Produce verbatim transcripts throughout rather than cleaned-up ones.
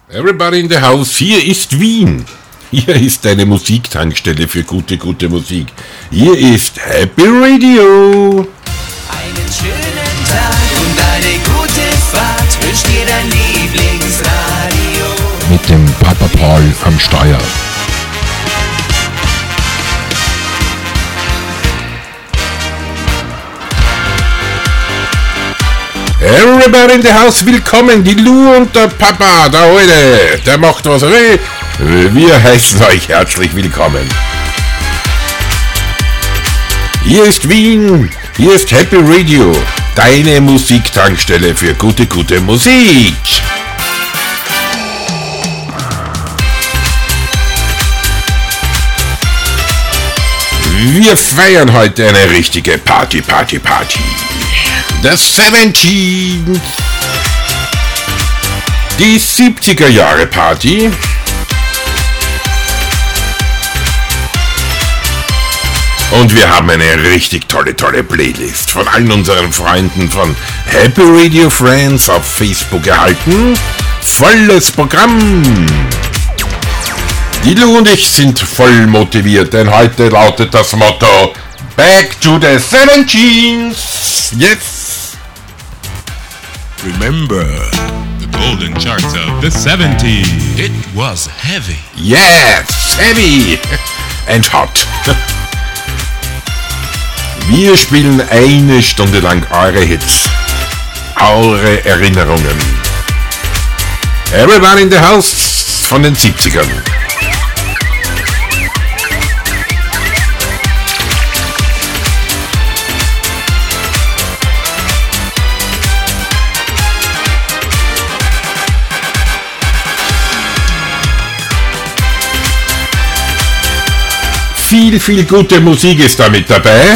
Everybody in the house, hier ist Wien. Hier ist deine Musiktankstelle für gute, gute Musik. Hier ist Happy Radio. Einen schönen Tag und eine gute Fahrt wünscht dir dein Lieblingsradio. Mit dem Papa Paul am Steuer. Everybody in the house, willkommen, die Lu und der Papa, der Alte, der macht was er will. Wir heißen euch herzlich willkommen. Hier ist Wien, hier ist Happy Radio, deine Musiktankstelle für gute, gute Musik. Wir feiern heute eine richtige Party, Party, Party. The Seventeenth. Die siebziger Jahre Party. Und wir haben eine richtig tolle, tolle Playlist von allen unseren Freunden von Happy Radio Friends auf Facebook erhalten. Volles Programm. Die Lu und ich sind voll motiviert, denn heute lautet das Motto Back to the Seventeenth. Yes. Remember the golden charts of the seventies. It was heavy. Yes, heavy and hot. Wir spielen eine Stunde lang eure Hits, eure Erinnerungen. Everybody in the house von den siebzigern. Viel, viel gute Musik ist da mit dabei.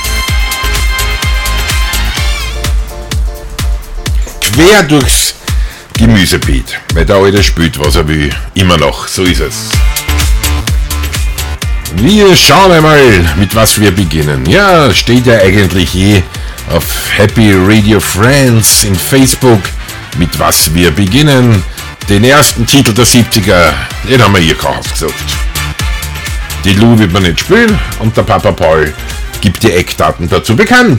Quer durchs Gemüsebeet, weil der Alte spielt, was er will. Immer noch, so ist es. Wir schauen einmal, mit was wir beginnen. Ja, steht ja eigentlich eh auf Happy Radio Friends in Facebook, mit was wir beginnen. Den ersten Titel der siebziger, den haben wir hier ausgesucht. Die Lu wird man nicht spielen und der Papa Paul gibt die Eckdaten dazu bekannt.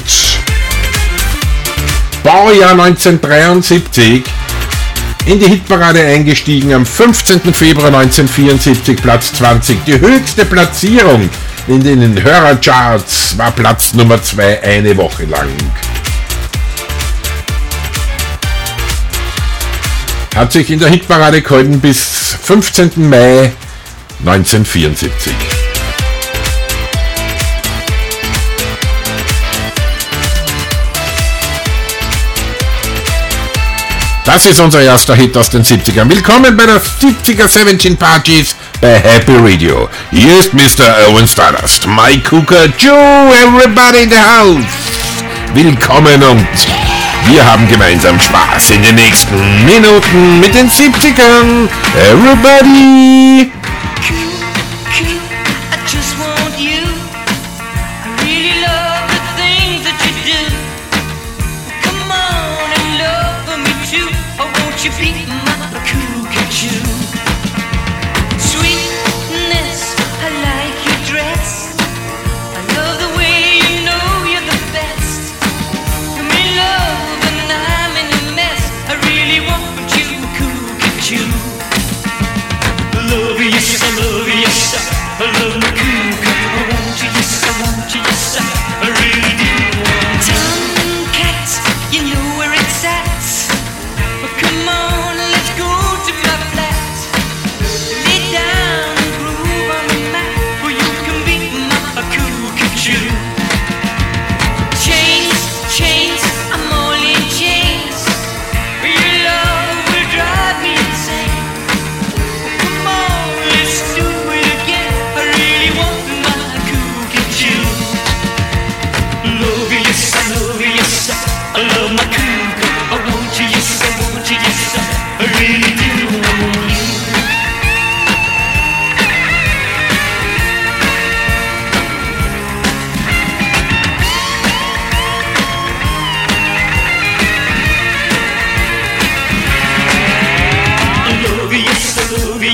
Baujahr neunzehnhundertdreiundsiebzig, in die Hitparade eingestiegen am fünfzehnten Februar neunzehnhundertvierundsiebzig, Platz zwanzig. Die höchste Platzierung in den Hörercharts war Platz Nummer zwei eine Woche lang. Hat sich in der Hitparade gehalten bis fünfzehnten Mai neunzehnhundertvierundsiebzig. Das ist unser erster Hit aus den siebzigern. Willkommen bei der siebziger siebzehn Partys bei Happy Radio. Hier ist Mister Owen Stardust, Mike Cooker, Joe, everybody in the house. Willkommen und wir haben gemeinsam Spaß in den nächsten Minuten mit den siebzigern. Everybody! Come on, let's go to my flat.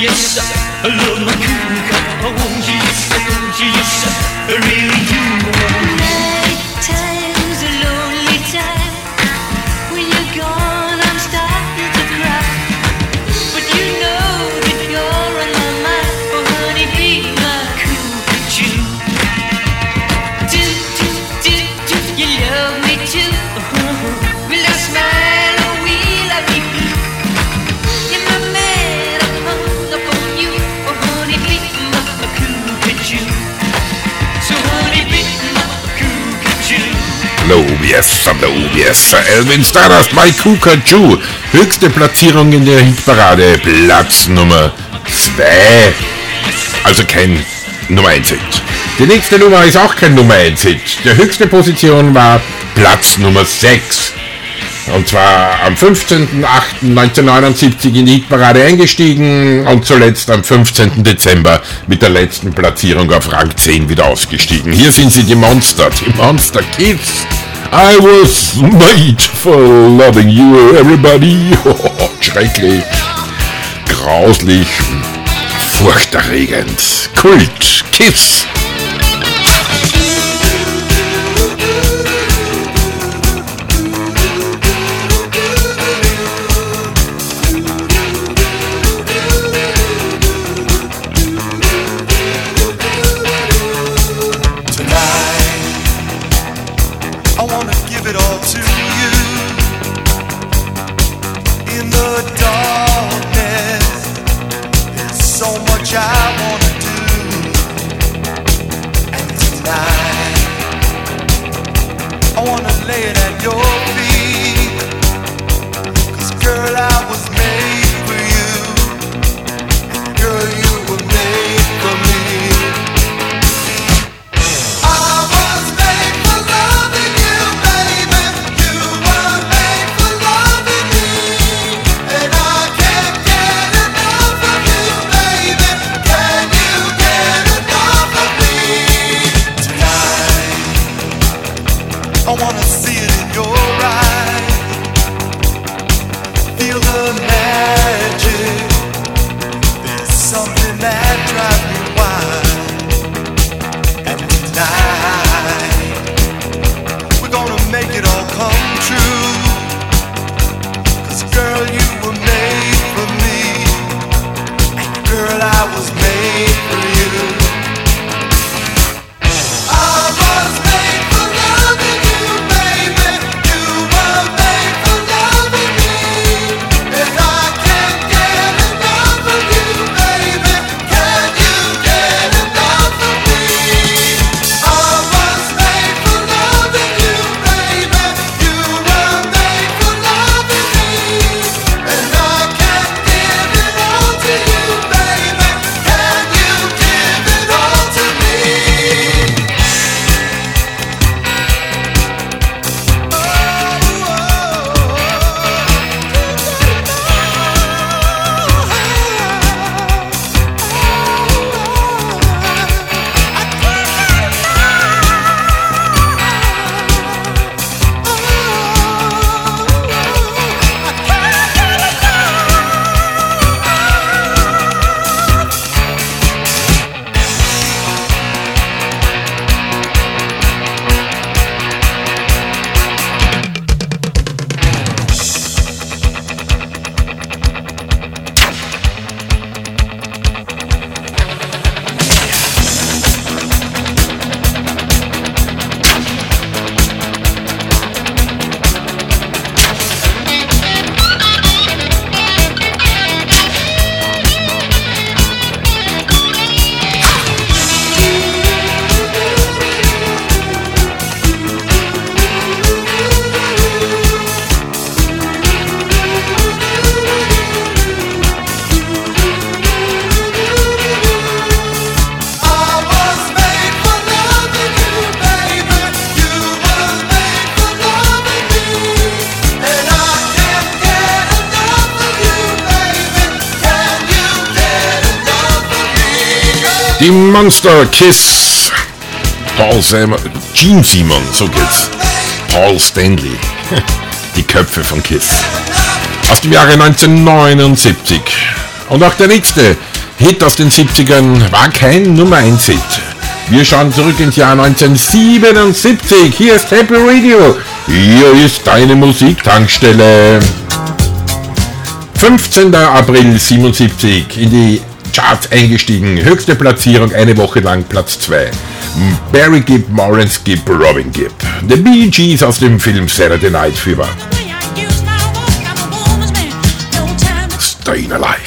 yes, I love my cougar. I want you, yes, I want you, yes, I really do. Night time's a lonely time. When you're gone, I'm starting to cry. But you know that you're on my mind. Oh, honey, be my cougar Jew. Do, do, do, do you love me too? Uh-huh. Will I smile or will I be blue? In my bed, I'm hung up on you. Oh, honey, be my cougar Jew. So, honey, be my cougar Jew. Hallo U B S, hallo U B S. Elvin Stardust, My Cougar Jew. Höchste Platzierung in der Hitparade, Platz Nummer zwei. Also kein Nummer eins Hit. Die nächste Nummer ist auch kein Nummer eins Hit. Die höchste Position war Platz Nummer sechs. Und zwar am fünfzehnten achten neunzehnhundertneunundsiebzig in die Hitparade eingestiegen und zuletzt am fünfzehnten Dezember mit der letzten Platzierung auf Rang zehn wieder ausgestiegen. Hier sind sie, die Monster, die Monster Kids. I was made for loving you, everybody. Oh, schrecklich, grauslich, furchterregend. Kult, Kiss. Die Monster Kiss. Paul Simon, Gene Simon, so geht's. Paul Stanley. Die Köpfe von Kiss. Aus dem Jahre neunzehnhundertneunundsiebzig. Und auch der nächste Hit aus den siebzigern war kein Nummer eins Hit. Wir schauen zurück ins Jahr neunzehnhundertsiebenundsiebzig. Hier ist Happy Radio. Hier ist deine Musiktankstelle. fünfzehnter April siebenundsiebzig in die Charts eingestiegen. Höchste Platzierung, eine Woche lang Platz zwei. Barry Gibb, Maurice Gibb, Robin Gibb. The Bee Gees aus dem Film Saturday Night Fever. Staying Alive.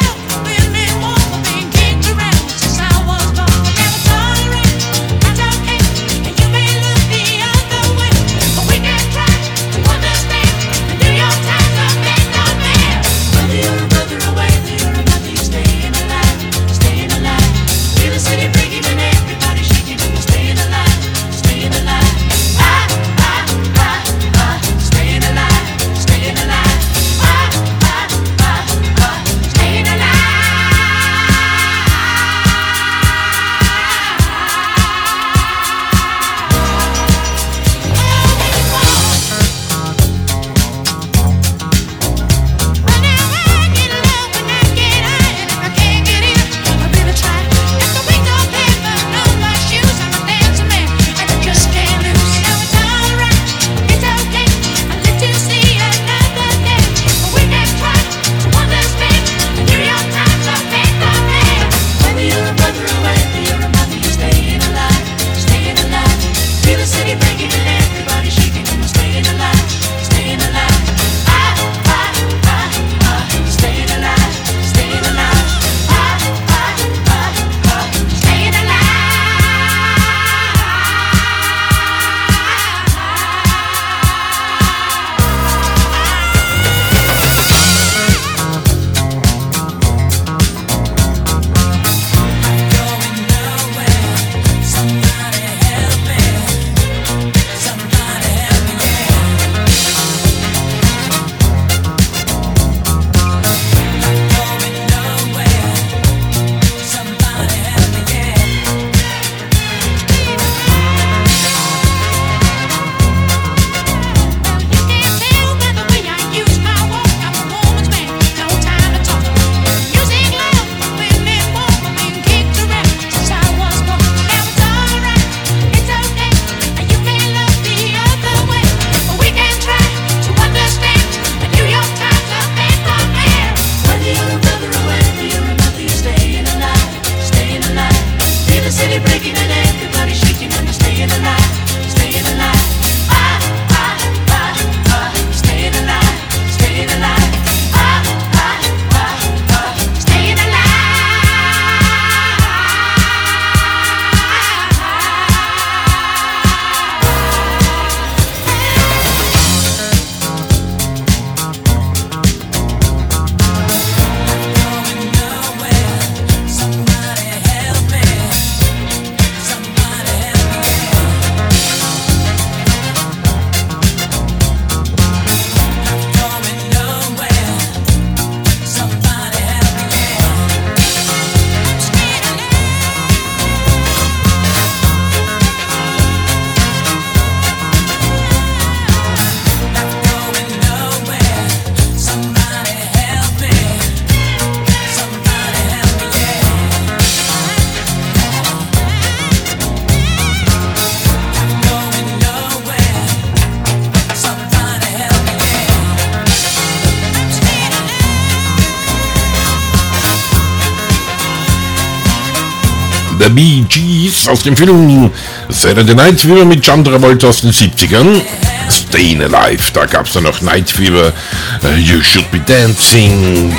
The Bee Gees aus dem Film Saturday Night Fever mit John Travolta aus den siebzigern. Staying Alive, da gab es dann noch Night Fever, uh, You Should Be Dancing,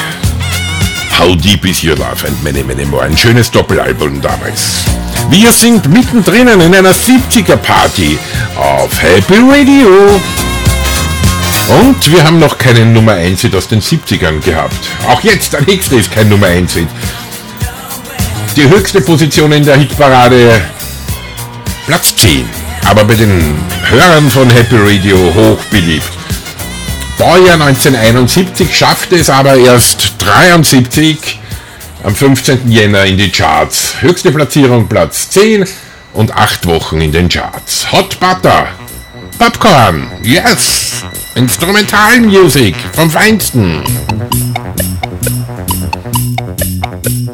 How Deep Is Your Love and many, many more. Ein schönes Doppelalbum damals. Wir sind mittendrin in einer siebziger Party auf Happy Radio. Und wir haben noch keinen Nummer eins Hit aus den siebzigern gehabt. Auch jetzt, der nächste ist kein Nummer eins Hit. Die höchste Position in der Hitparade, Platz zehn. Aber bei den Hörern von Happy Radio hoch beliebt. Baujahr neunzehnhunderteinundsiebzig, schaffte es aber erst dreiundsiebzig am fünfzehnten Jänner in die Charts. Höchste Platzierung Platz zehn und acht Wochen in den Charts. Hot Butter, Popcorn, yes, Instrumental Music vom Feinsten.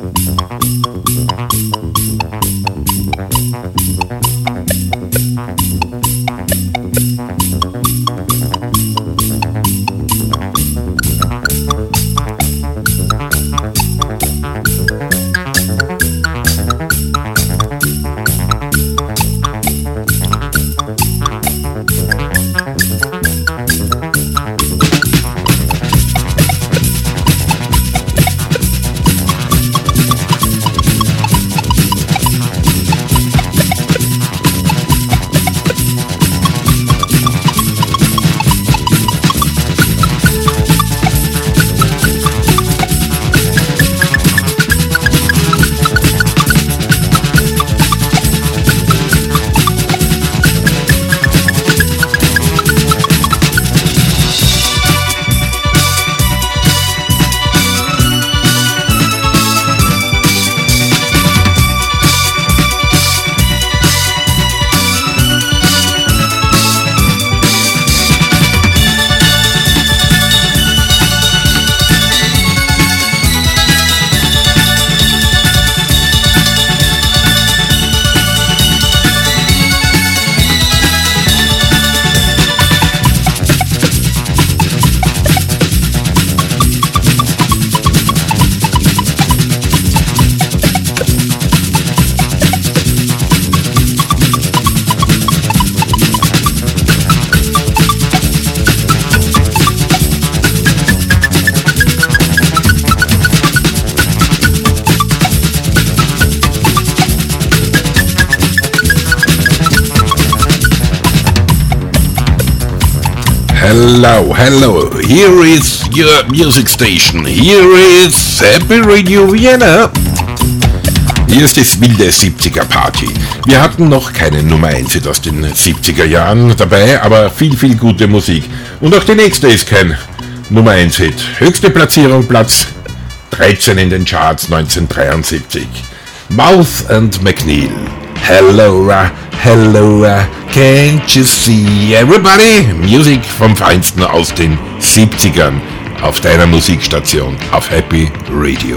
hello, hello. Here is your music station. Here is Happy Radio Vienna. Hier ist das wilde siebziger Party. Wir hatten noch keine Nummer eins Hit aus den siebziger Jahren dabei, aber viel, viel gute Musik. Und auch die nächste ist kein Nummer eins Hit. Höchste Platzierung, Platz dreizehn in den Charts neunzehnhundertdreiundsiebzig. Mouth and McNeil. Hello, uh, hello, uh, can't you see everybody? Musik vom Feinsten aus den siebzigern auf deiner Musikstation auf Happy Radio.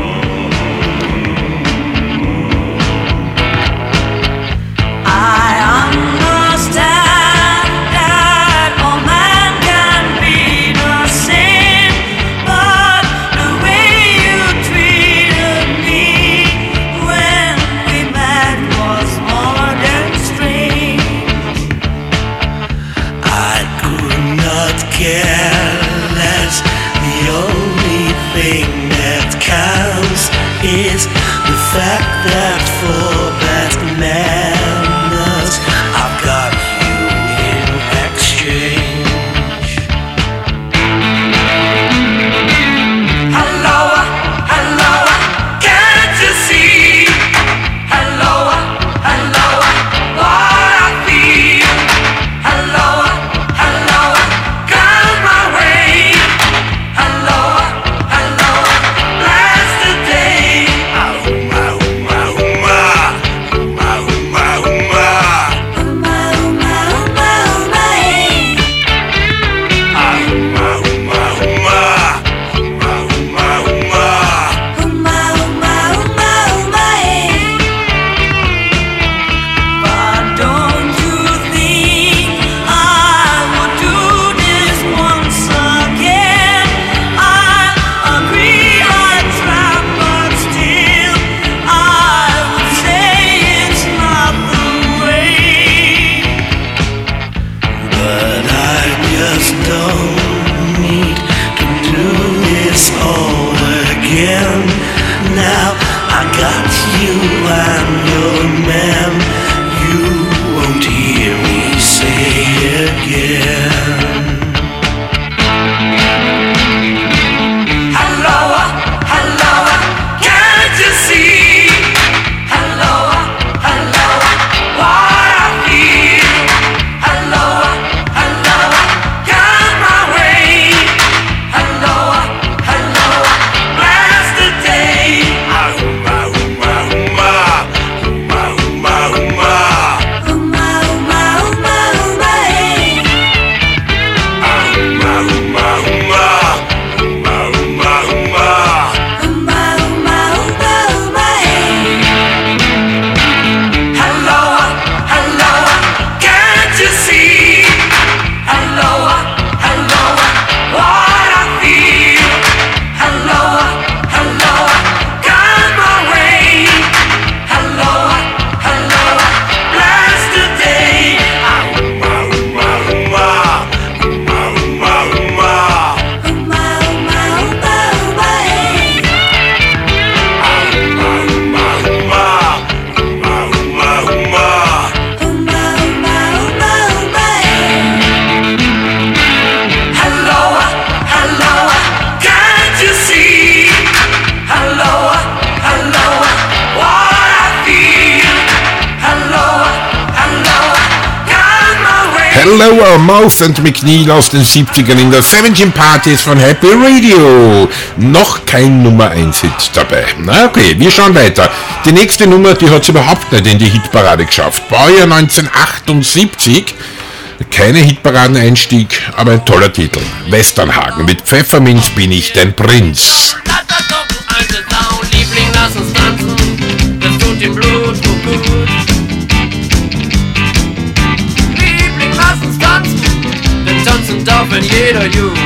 Hello, Mouth and McNeil aus den siebzigern in der siebzehn Partys von Happy Radio. Noch kein Nummer eins Hit dabei. Na okay, wir schauen weiter. Die nächste Nummer, die hat es überhaupt nicht in die Hitparade geschafft. Baujahr neunzehnhundertachtundsiebzig. Keine Hitparadeneinstieg, aber ein toller Titel. Westernhagen mit Pfefferminz bin ich dein Prinz. Lass das doch, du alte Sau, Liebling, lass uns tanzen. Das tut dem Blut so gut. Liebling, lass uns tanzen. Denn tanzen darf in jeder Jugend.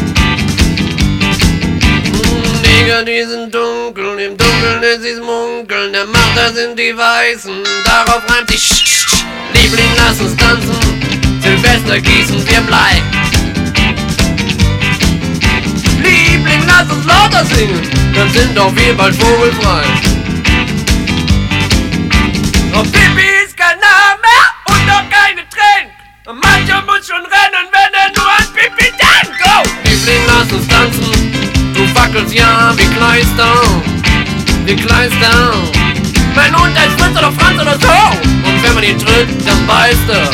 Neger, die sind dunkel, im Dunkeln ist sie's munkeln. Der Macher sind die Weißen, darauf reimt sich sch, sch, sch. Liebling, lass uns tanzen. Silvester gießen wir Blei. Liebling, lass uns lauter singen, dann sind auch wir bald vogelfrei. Doch Pipi ist kein Name mehr und auch keine Tränen. Mancher muss schon rennen, wenn er nur ein Pipi Onkels, ja, wie Kleister, wie Kleister. Mein Hund heißt Fritz oder Franz oder so. Und wenn man ihn tritt, dann beißt er.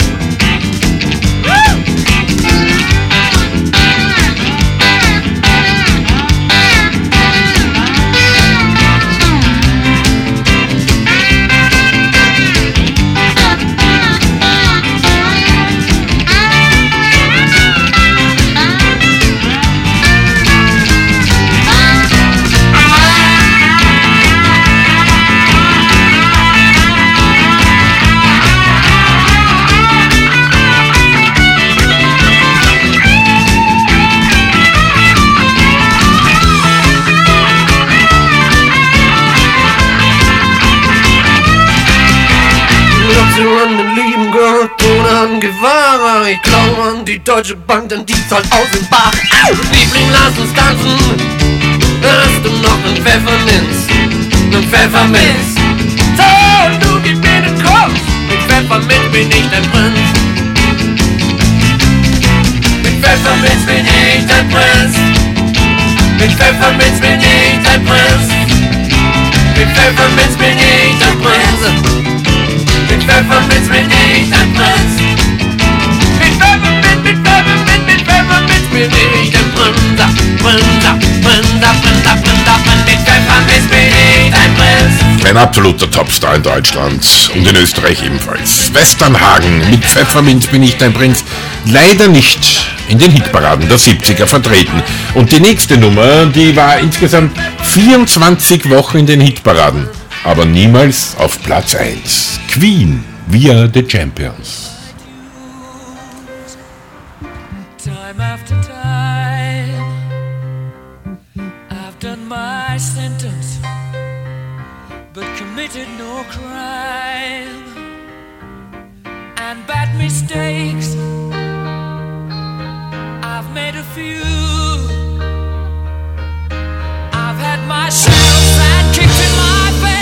An den lieben Gott, ohne an Gefahr. Ich glaube an die Deutsche Bank, denn die zahlt aus im Bach. Liebling, lass uns tanzen. Hast du noch nen Pfefferminz? Nen Pfefferminz? So, du gib mir den Kuss. Mit Pfefferminz bin ich dein Prinz. Mit Pfefferminz bin ich dein Prinz. Mit Pfefferminz bin ich dein Prinz. Mit Pfefferminz bin ich dein Prinz. Mit Pfefferminz bin ich dein Prinz. Mit Pfefferminz, mit Pfefferminz, mit Pfefferminz bin ich dein Prinz. Prinz, Prinz, Prinz, Prinz, mit Pfefferminz bin ich dein Prinz. Ein absoluter Topstar in Deutschland und in Österreich ebenfalls. Westernhagen, mit Pfefferminz bin ich dein Prinz. Leider nicht in den Hitparaden der siebziger vertreten. Und die nächste Nummer, die war insgesamt vierundzwanzig Wochen in den Hitparaden. Aber niemals auf Platz eins. Queen, We Are the Champions. Time after time, I've done my sentence, but committed no crime. And bad mistakes, I've made a few. I've had my share of sad kicks in my face.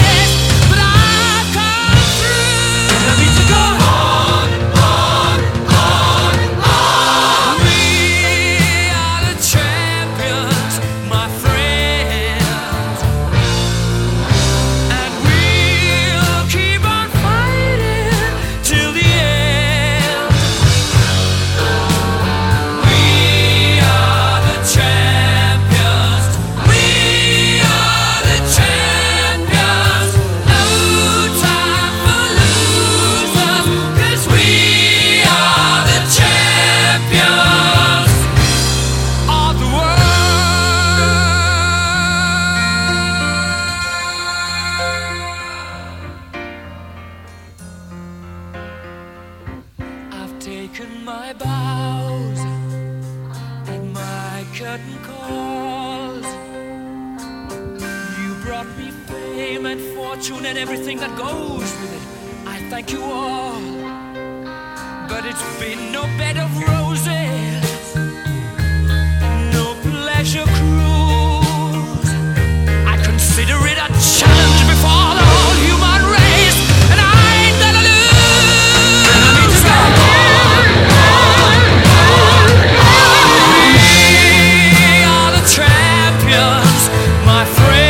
And everything that goes with it, I thank you all. But it's been no bed of roses, no pleasure cruise. I consider it a challenge before the whole human race, and I ain't gonna lose. And I need to go on, on, on, on. We are the champions, my friends.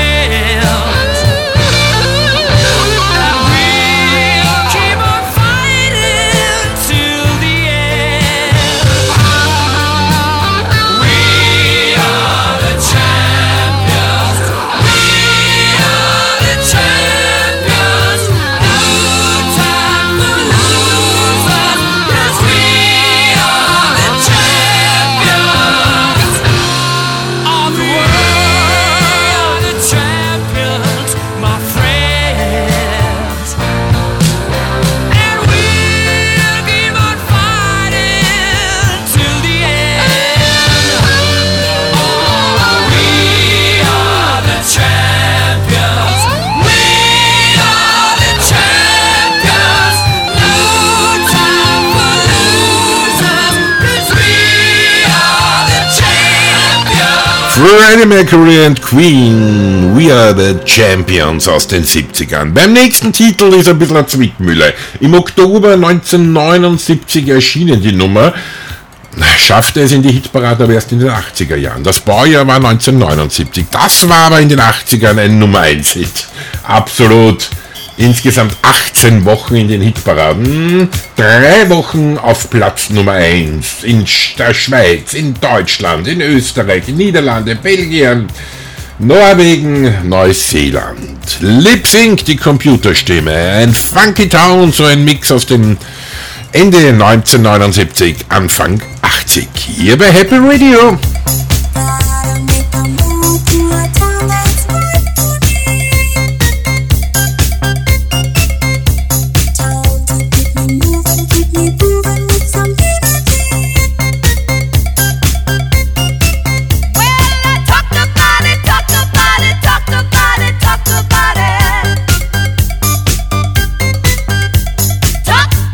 Freddie Mercury and Queen, We Are the Champions aus den siebzigern. Beim nächsten Titel ist ein bisschen eine Zwickmühle. Im Oktober neunzehnhundertneunundsiebzig erschienen die Nummer. schaffte es in die Hitparade aber erst in den achtziger Jahren. Das Baujahr war neunzehnhundertneunundsiebzig. Das war aber in den achtzigern ein Nummer eins Hit. Absolut. Insgesamt achtzehn Wochen in den Hitparaden. Drei Wochen auf Platz Nummer eins. In der Schweiz, in Deutschland, in Österreich, in Niederlande, Belgien, Norwegen, Neuseeland. Lip Sync, die Computerstimme. Ein Funky Town, so ein Mix aus dem Ende neunzehnhundertneunundsiebzig, Anfang achtzig. Hier bei Happy Radio.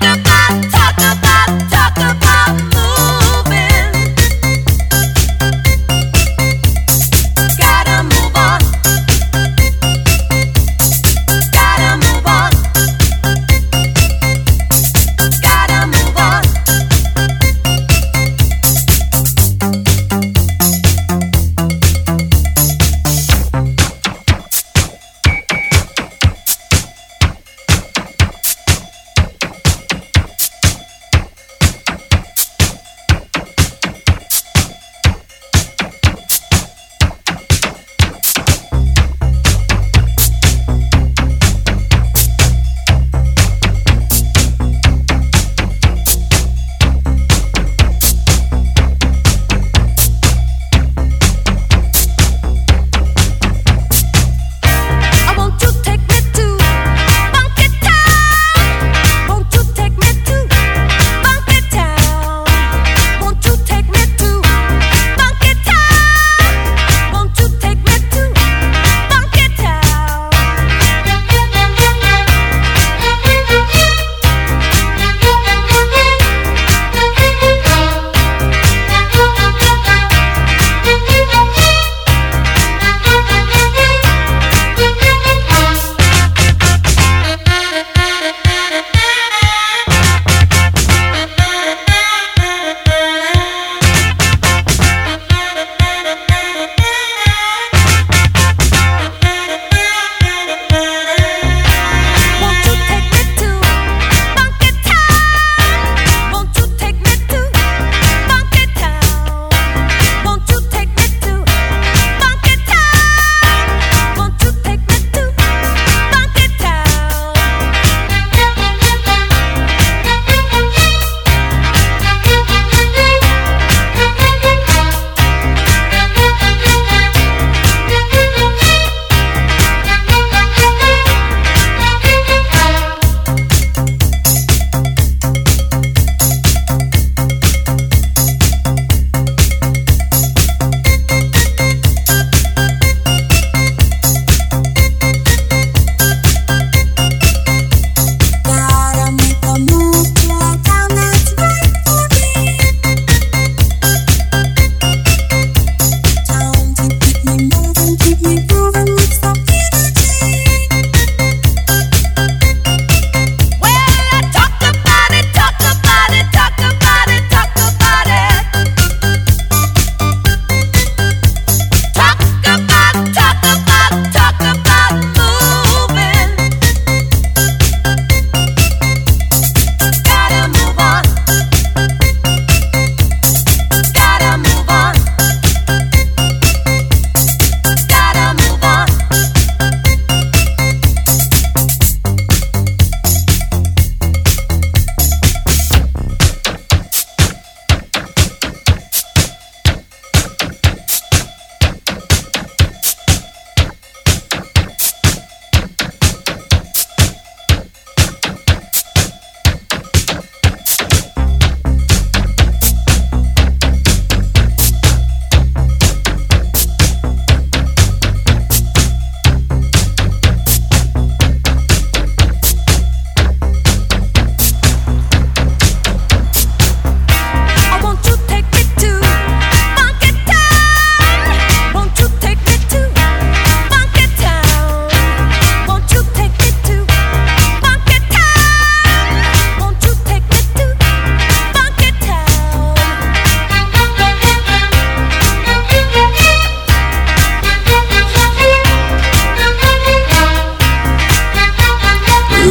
Talk about, talk about moving.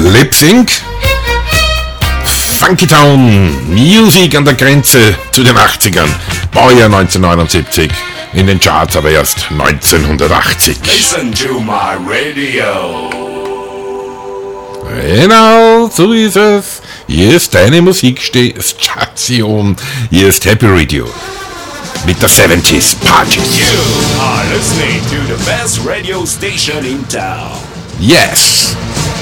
Lip Sync. Funky Town Music an der Grenze zu den achtzigern. Baujahr neunzehnhundertneunundsiebzig. In den Charts aber erst neunzehnhundertachtzig. Listen to my radio. Genau, so ist es. Hier ist deine Musikstation. Hier ist Happy Radio. Mit der seventies Party. You are listening to the best radio station in town. Yes.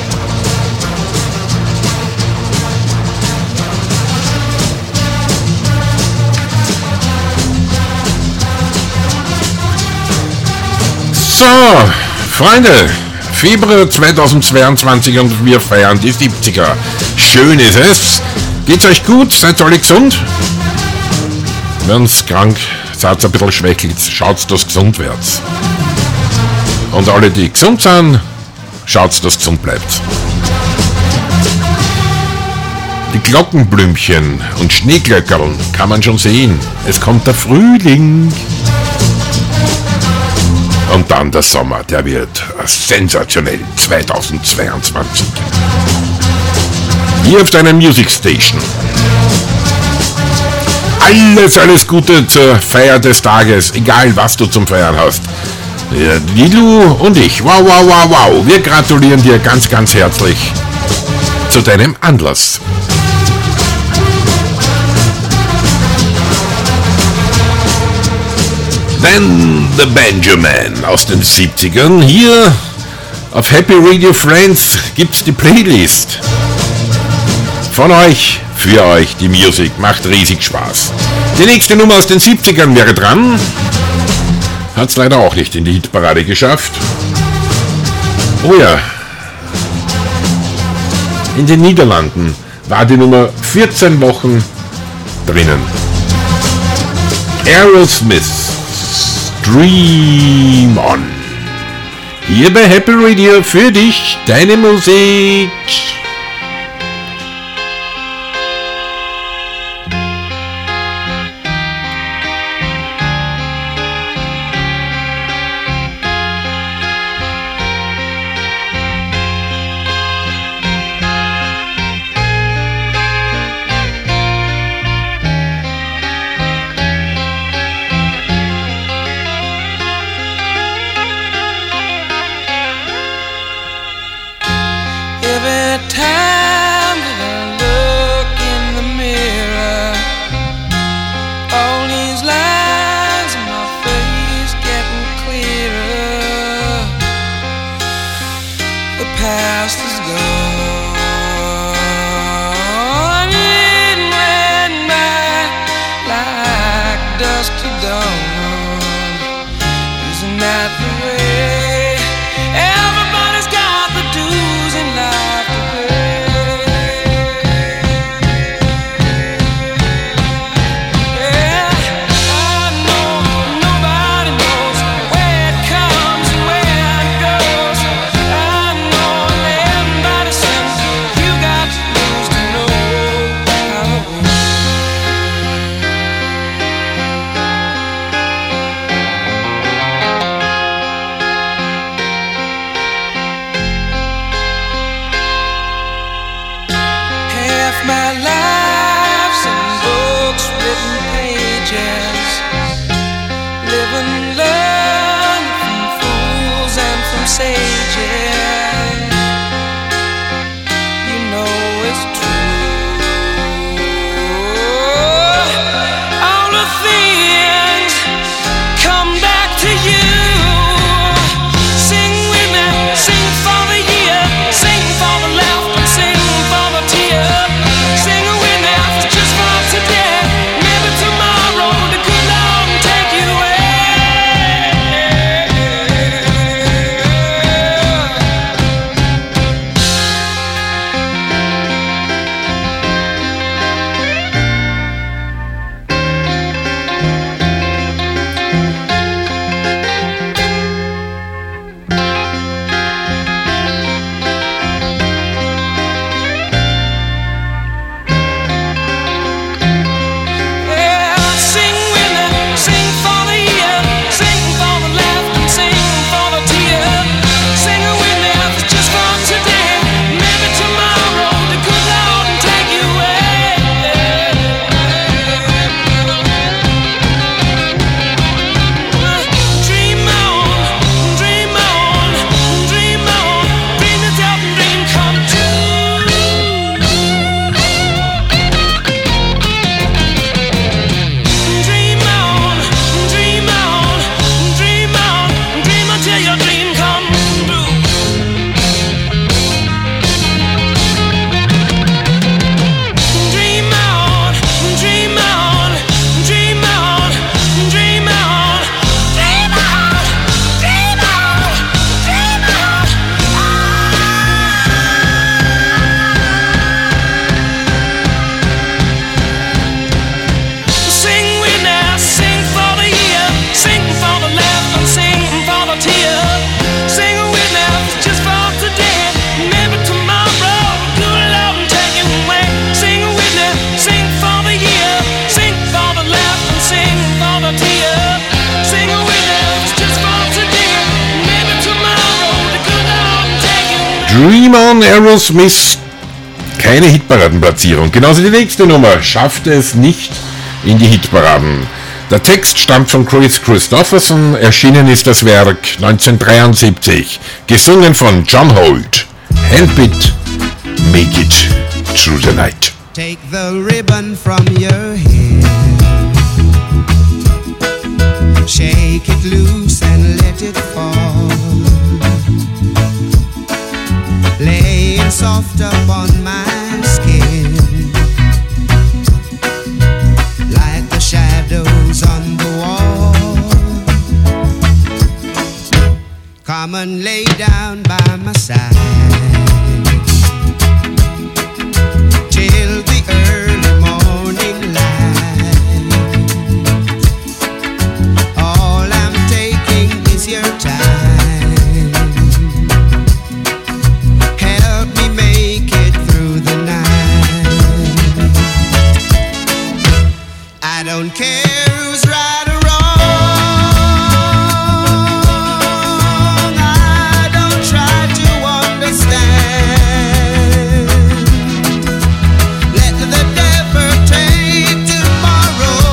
So, Freunde, Februar zweitausendzweiundzwanzig und wir feiern die siebziger. Schön ist es. Geht's euch gut? Seid alle gesund? Wenn's krank, seid ein bisschen schwächelt, schaut, dass gesund werdet. Und alle, die gesund sind, schaut, dass gesund bleibt. Die Glockenblümchen und Schneeglöckerln kann man schon sehen. Es kommt der Frühling. Und dann der Sommer, der wird sensationell zweitausendzweiundzwanzig. Hier auf deiner Music Station. Alles, alles Gute zur Feier des Tages, egal was du zum Feiern hast. Ja, Lilu und ich, wow, wow, wow, wow, wir gratulieren dir ganz, ganz herzlich zu deinem Anlass. Then the Benjamin aus den siebzigern. Hier auf Happy Radio Friends gibt's die Playlist. Von euch, für euch, die Musik macht riesig Spaß. Die nächste Nummer aus den siebzigern wäre dran. Hat's leider auch nicht in die Hitparade geschafft. Oh ja. In den Niederlanden war die Nummer vierzehn Wochen drinnen. Aerosmith. Dream On. Hier bei Happy Radio für dich, deine Musik. Dream On, Aerosmith, keine Hitparadenplatzierung. Genauso die nächste Nummer schaffte es nicht in die Hitparaden. Der Text stammt von Chris Christopherson, erschienen ist das Werk neunzehnhundertdreiundsiebzig, gesungen von John Holt. Help It, Make It Through the Night. Take the ribbon from your hair, shake it loose and let it fall, lay it soft upon my skin, like the shadows on the wall. Come and lay down by my side till the early morning light. All I'm taking is your time. Help me make it through the night. I don't care who's right or wrong. I don't try to understand. Let the devil take tomorrow.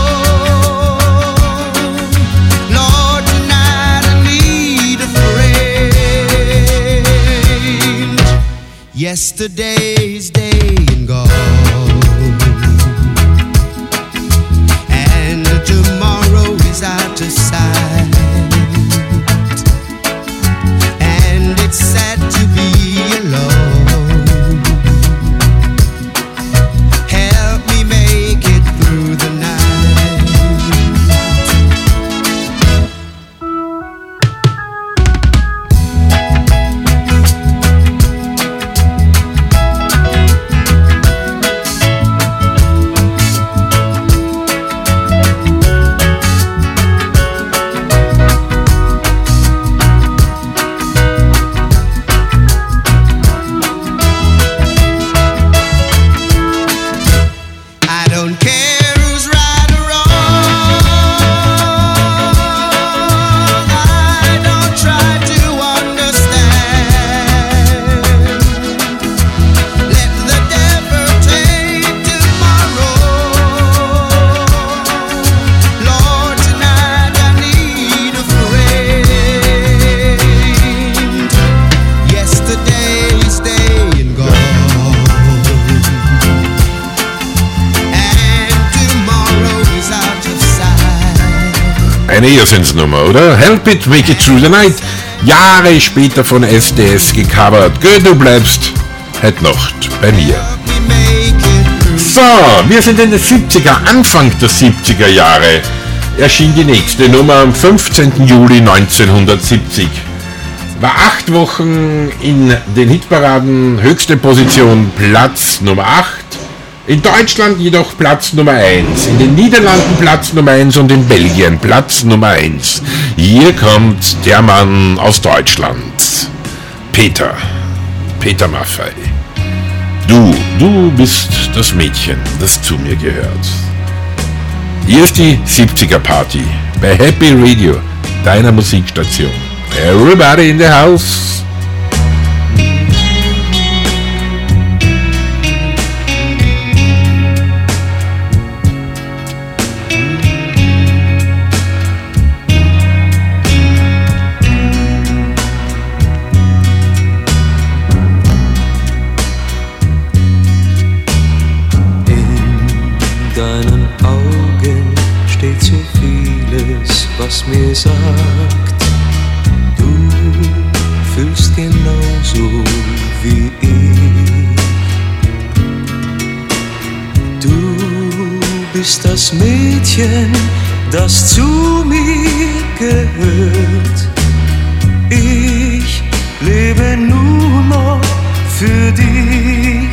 Lord, tonight I need a friend. Yesterday's day and gone, and tomorrow is out of sight. And it's sad to be alone. Help me make it through the night. I don't care who's right or wrong. I don't try to understand. Let the devil take tomorrow. Lord, tonight I need a friend. Yesterday's day and gone, and tomorrow is out of sight. Eine Irrsinnsnummer, oder? Help It, Make It Through the Night. Jahre später von S D S gecovert. Geh, du bleibst heute Nacht bei mir. Help me make it through. So, wir sind in den siebziger, Anfang der siebziger Jahre. Erschien die nächste Nummer am fünfzehnten Juli neunzehnhundertsiebzig. War acht Wochen in den Hitparaden, höchste Position Platz Nummer acht. In Deutschland jedoch Platz Nummer eins, in den Niederlanden Platz Nummer eins und in Belgien Platz Nummer eins. Hier kommt der Mann aus Deutschland, Peter, Peter Maffay. Du, du bist das Mädchen, das zu mir gehört. Hier ist die siebziger Party bei Happy Radio, deiner Musikstation. Everybody in the house. In deinen Augen steht so vieles, was mir sagt, du fühlst genauso wie ich. Du bist das Mädchen, das zu mir gehört. Ich lebe nur noch für dich.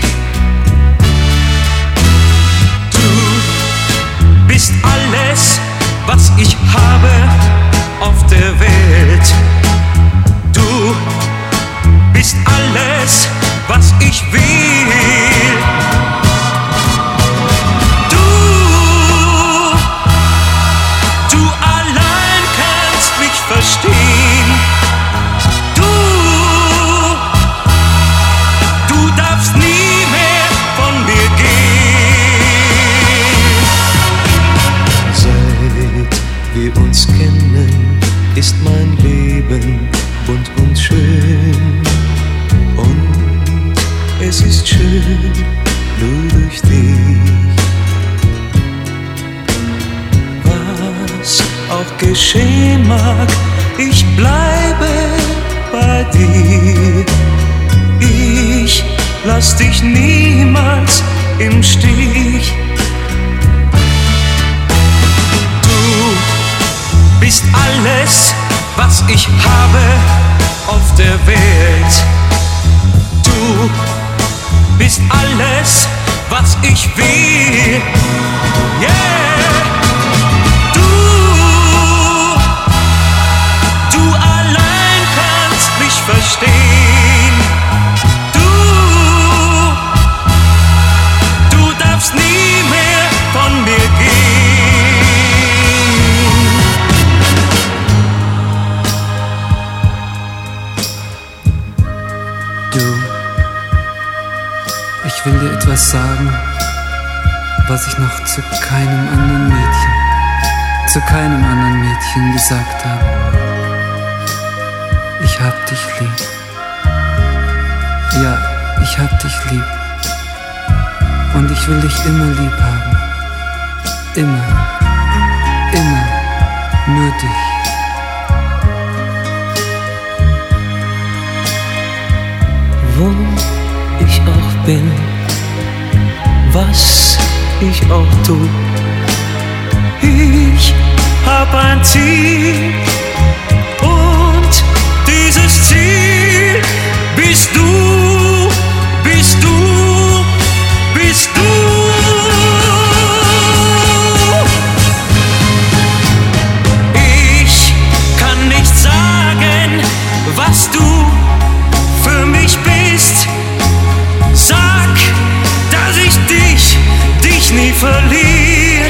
Du bist alles, was ich habe auf der Welt. Du bist alles, was ich will. Du, du allein kannst mich verstehen. schön und es ist schön nur durch dich. Was auch geschehen mag, ich bleibe bei dir. Ich lass dich niemals im Stich. Du bist alles, was ich habe auf der Welt. Du bist alles, was ich will. Yeah! Du, du allein kannst mich verstehen. Du, du darfst nie mehr von mir gehen. Du, ich will dir etwas sagen, was ich noch zu keinem anderen Mädchen, zu keinem anderen Mädchen gesagt habe. Ich hab dich lieb. Ja, ich hab dich lieb. Und ich will dich immer lieb haben. Immer, immer, nur dich. Wo ich auch bin, was ich auch tu, ich hab ein Ziel und dieses Ziel bist du, bist du, bist du. Ich kann nicht sagen, was du für mich bist. Sag, dass ich dich, dich nie verliere.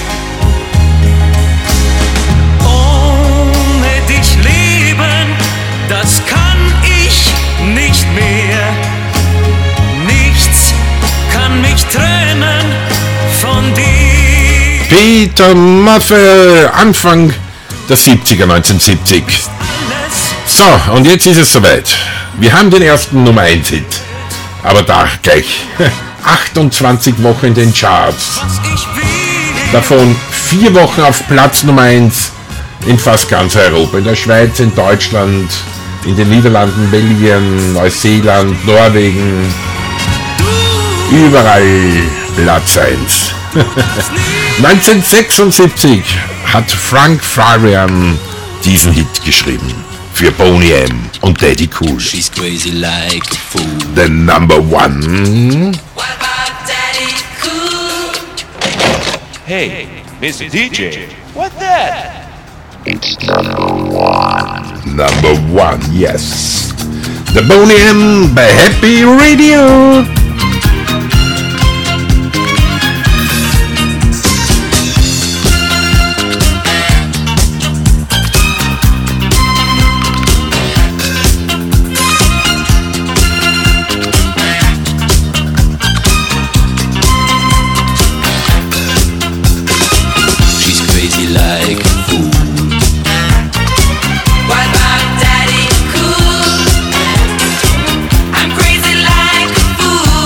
Ohne dich leben, das kann ich nicht mehr. Nichts kann mich trennen von dir. Peter Maffay, Anfang der siebziger, neunzehnhundertsiebzig. So, und jetzt ist es soweit. Wir haben den ersten Nummer eins Hit. Aber da gleich achtundzwanzig Wochen in den Charts. Davon vier Wochen auf Platz Nummer eins in fast ganz Europa. In der Schweiz, in Deutschland, in den Niederlanden, Belgien, Neuseeland, Norwegen. Überall Platz eins. neunzehnhundertsechsundsiebzig hat Frank Farian diesen Hit geschrieben. Für Boney M. und Daddy Cool. She's crazy like a fool. The number one. What about Daddy Cool? Hey, Mister D J, what that? It's number one. Number one, yes. The Boney M by Happy Radio. Like a fool. What about Daddy Cool? I'm crazy like a fool.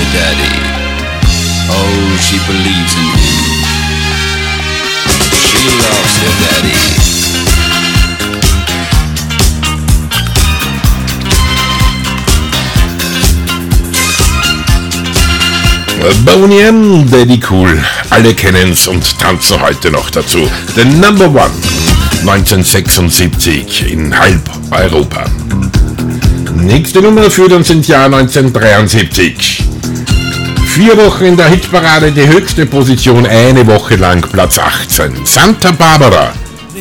daddy. Oh, she believes in him. She loves her daddy. Boney M, Daddy Cool, alle kennen's und tanzen heute noch dazu. The Number One, neunzehnhundertsechsundsiebzig in halb Europa. Nächste Nummer führt uns ins Jahr neunzehnhundertdreiundsiebzig. Vier Wochen in der Hitparade, die höchste Position, eine Woche lang Platz achtzehn. Santa Barbara.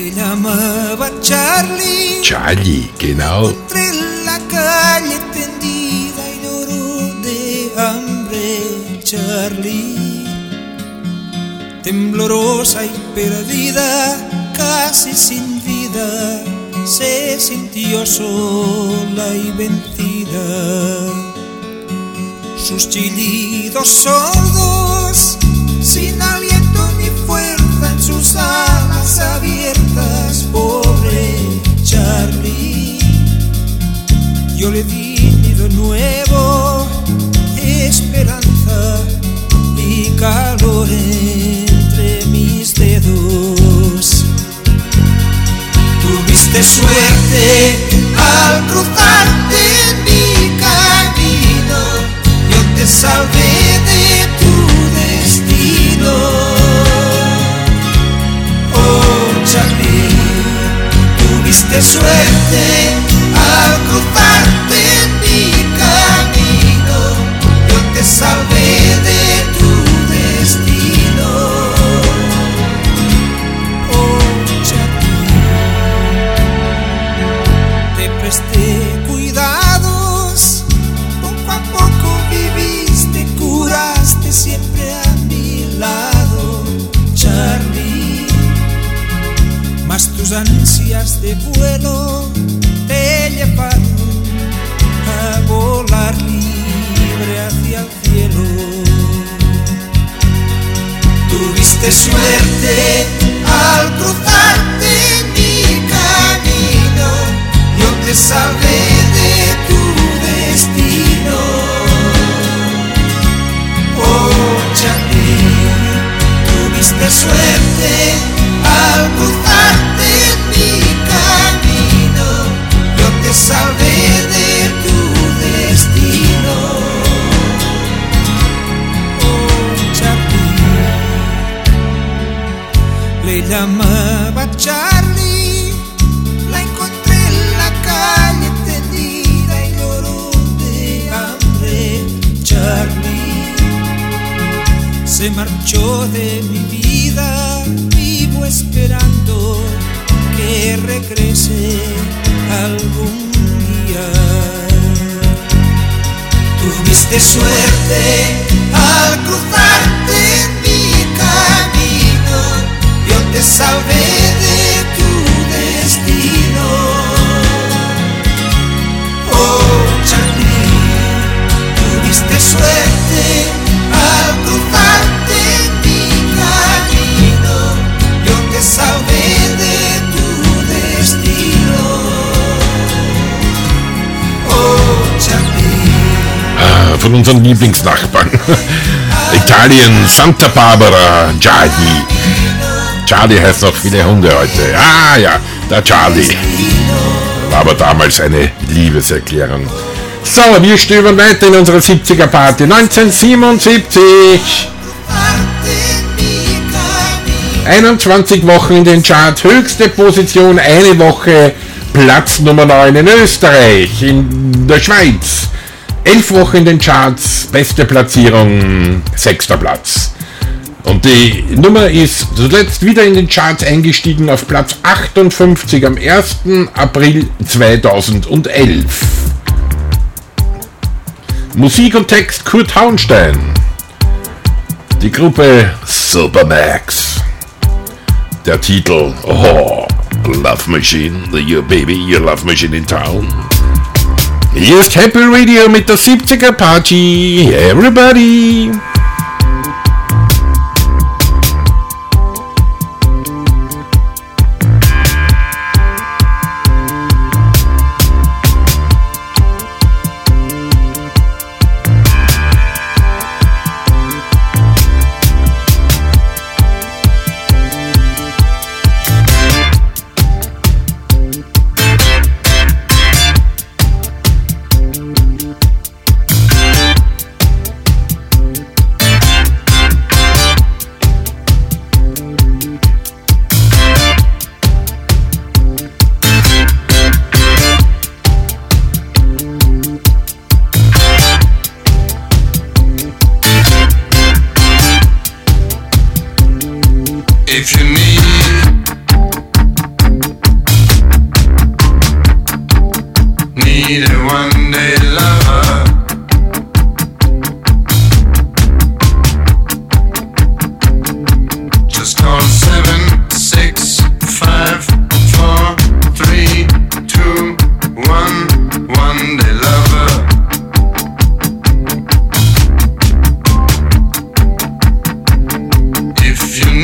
Charlie, Charlie, genau. la calle tendida y lloró de hambre. Charlie, temblorosa y perdida, casi sin vida, se sintió sola y vencida. Sus chillidos sordos, sin aliento ni fuerza en sus alas abiertas, pobre Charlie. Yo le di nido nuevo, esperanza y calor entre mis dedos. Tuviste suerte al cruzarte en mi camino, yo te salvé de tu destino. Oh Charlie, tuviste suerte al cruzarte en mi camino, yo te salvé de tu destino. Oh Charlie, te presté cuidados, poco a poco viviste, curaste siempre a mi lado, Charlie. Mas tus ansias de vuelo te llevaron a volar libre hacia el cielo. Tuviste suerte al cruzarte mi camino, yo te salvé de tu destino. Oh Charlie, tuviste suerte al cruzarte mi camino, yo te salvé de tu destino. Oh Charlie, le llamaba Charlie, la encontré en la calle tendida y lloró de hambre. Charlie se marchó de mi vida, vivo esperando que regrese algún día. Tuviste suerte al cruzarte en mi camino, yo te salvé de tu destino. Oh Charlie, tuviste suerte al cruzarte en mi camino, yo te salvé de tu destino. Oh Charlie. Ah, von unseren Lieblingsnachbarn. Italien, Santa Barbara, Charlie. Charlie heißt noch viele Hunde heute. Ah ja, der Charlie. War aber damals eine Liebeserklärung. So, wir stöbern weiter in unserer siebziger Party. neunzehnhundertsiebenundsiebzig. einundzwanzig Wochen in den Charts, höchste Position, eine Woche, Platz Nummer neun in Österreich, in der Schweiz. elf Wochen in den Charts, beste Platzierung, sechster Platz. Und die Nummer ist zuletzt wieder in den Charts eingestiegen auf Platz achtundfünfzig am ersten April zweitausendelf. Musik und Text Kurt Hauenstein. Die Gruppe Supermax. Der Titel Oh, Love Machine, your baby, your love machine in town. Hier ist Happy Radio mit der siebziger Party. Everybody! If you need Need a one-day lover. Just call seven six five four three two one. One-day lover. If you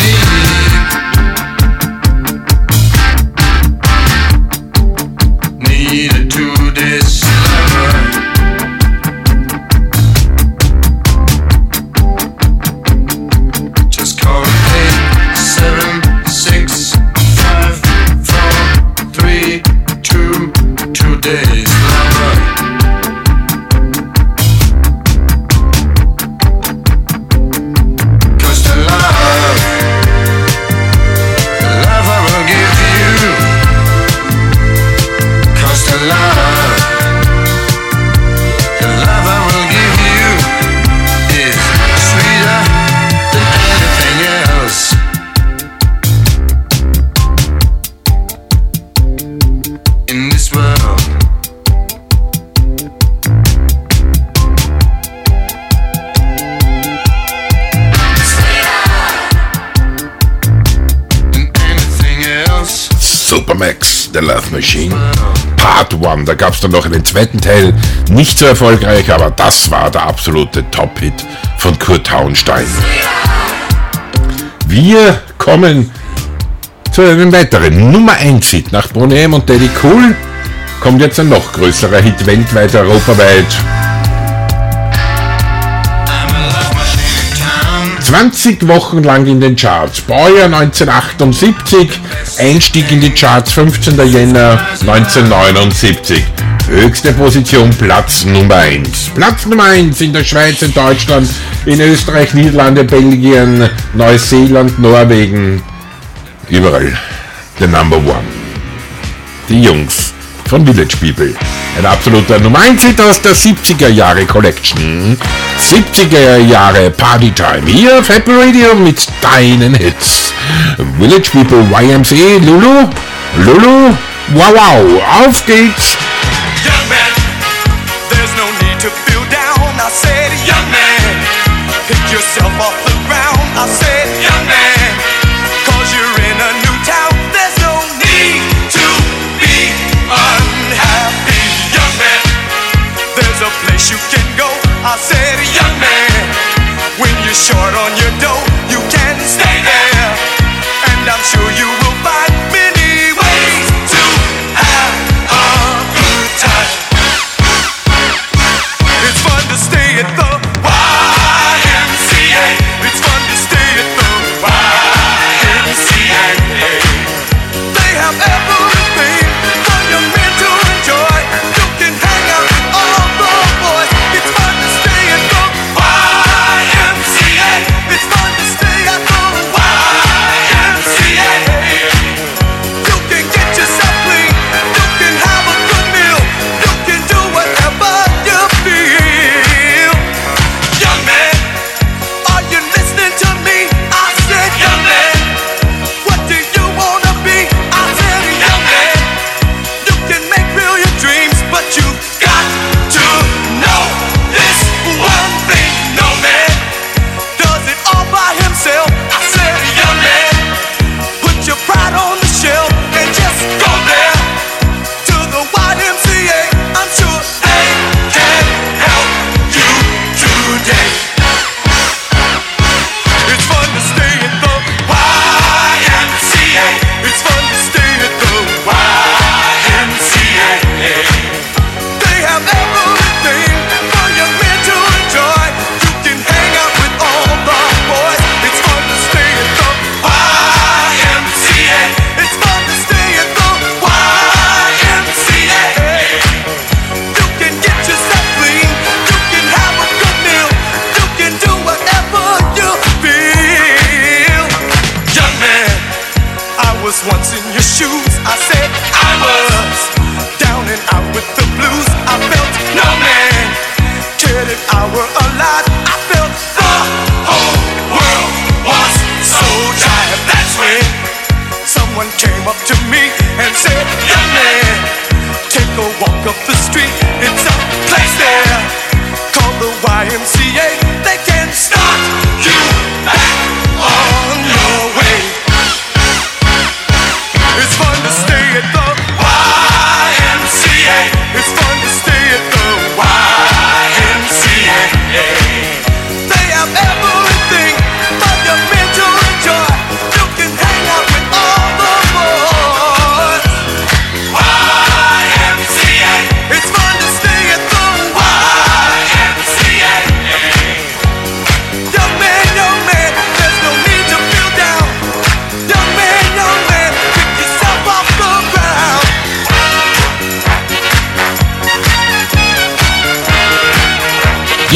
need Need a two-day lover. Just call eight seven six five four three two two days lover. Cause the love, the love I will give you. Cause the love, the love I will give you is sweeter than anything else. In this world. Than anything else. Supermax, The Love Machine, Part eins. Da gab es dann noch einen zweiten Teil, nicht so erfolgreich, aber das war der absolute Top-Hit von Kurt Hauenstein. Wir kommen zu einem weiteren Nummer eins Hit. Nach Boney M und Daddy Cool kommt jetzt ein noch größerer Hit, weltweit, europaweit. zwanzig Wochen lang in den Charts. Baujahr neunzehnhundertachtundsiebzig, Einstieg in die Charts fünfzehnten Jänner neunzehnhundertneunundsiebzig. Höchste Position Platz Nummer eins. Platz Nummer eins in der Schweiz, in Deutschland, in Österreich, Niederlande, Belgien, Neuseeland, Norwegen. Überall der Number One. Die Jungs von Village People. Ein absoluter Nummer eins Hit aus der siebziger Jahre Collection. siebziger Jahre Partytime. Hier auf Happy Radio mit deinen Hits. Village People, Y M C A, Lulu, Lulu, wow wow, auf geht's. Young man, there's no need to feel down. I said, young man, pick yourself off the ground. I said, young man, cause you're in a new town. There's no need to be unhappy. Young man, there's a place you can go. I said, young man, when you're short on your dough, you can stay there. And I'm sure you will find many ways to have a good time. It's fun to stay at the Y M C A. It's fun to stay at the Y M C A. They have everything for young men to enjoy. You can hang out with all the boys. It's fun to stay at the Y M C A. It's fun to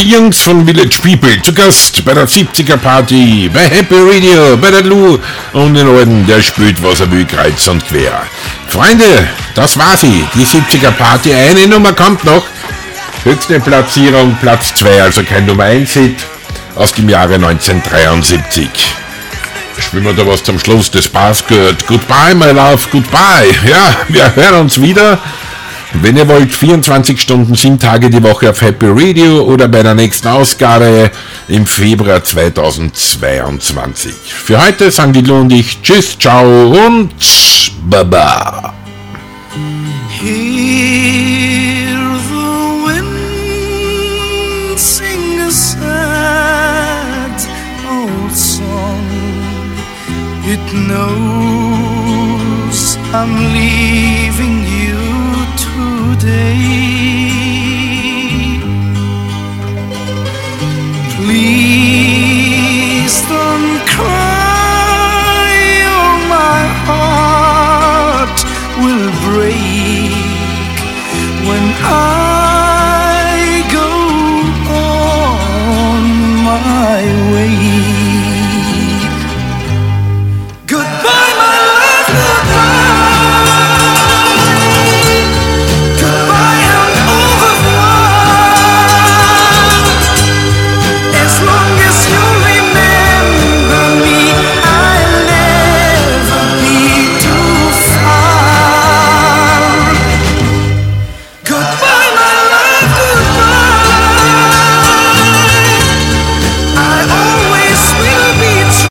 Jungs von Village People zu Gast bei der siebziger Party, bei Happy Radio, bei der Lou und den Alten, der spielt, was er will, kreuz und quer. Freunde, das war sie, die siebziger Party. Eine Nummer kommt noch. Höchste Platzierung, Platz zwei, also kein Nummer eins Hit, aus dem Jahre neunzehnhundertdreiundsiebzig. Spielen wir da was zum Schluss, das passt gut. Goodbye, my love, goodbye. Ja, wir hören uns wieder. Wenn ihr wollt, vierundzwanzig Stunden, sieben Tage die Woche auf Happy Radio oder bei der nächsten Ausgabe im Februar zweitausendzweiundzwanzig. Für heute sagen die Lou und ich Tschüss, ciao und Baba. Hear the wind sing a sad old song. It knows I'm leaving you today.